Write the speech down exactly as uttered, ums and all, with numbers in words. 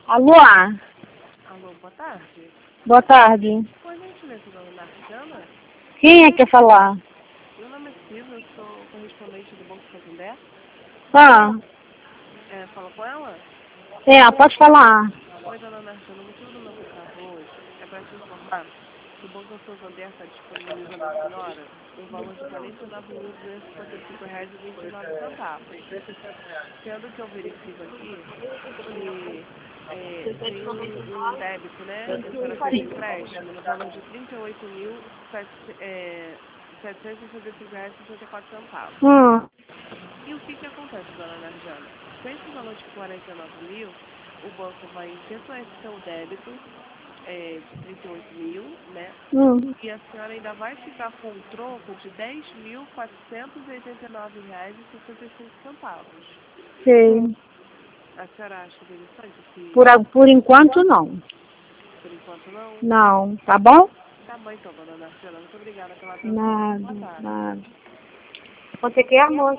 Alô? Alô, boa tarde. Boa tarde. Por gentileza, dona Narciana? Quem é que quer falar? Meu nome é Silvia, eu sou correspondente do Banco Santander. Ah, É, fala com ela? é, pode falar. Oi, dona Narciana, o motivo do meu contato hoje é para te informar que o Banco Santander está disponibilizando à senhora um valor de quarenta e nove mil duzentos e cinquenta e cinco reais e vinte e nove centavos. Sendo que eu verifico aqui que é, tem um, um débito, né, que a senhora fez um empréstimo no valor de trinta e oito mil setecentos e sessenta e cinco reais e sessenta e quatro centavos. Hum, E o que que acontece, dona Narjana? Com esse valor de quarenta e nove mil, o banco vai efetuar esse seu débito é, de trinta e oito mil, né? hum, E a senhora ainda vai ficar com um troco de dez mil quatrocentos e oitenta e nove reais e sessenta e cinco centavos. sei. A senhora acha interessante Por, esse... a- por enquanto, não. Por enquanto não? Não, tá bom? Tá bom então, dona Narciana. Muito obrigada pela atenção. Nada, Boa tarde. nada. Você quer, amor?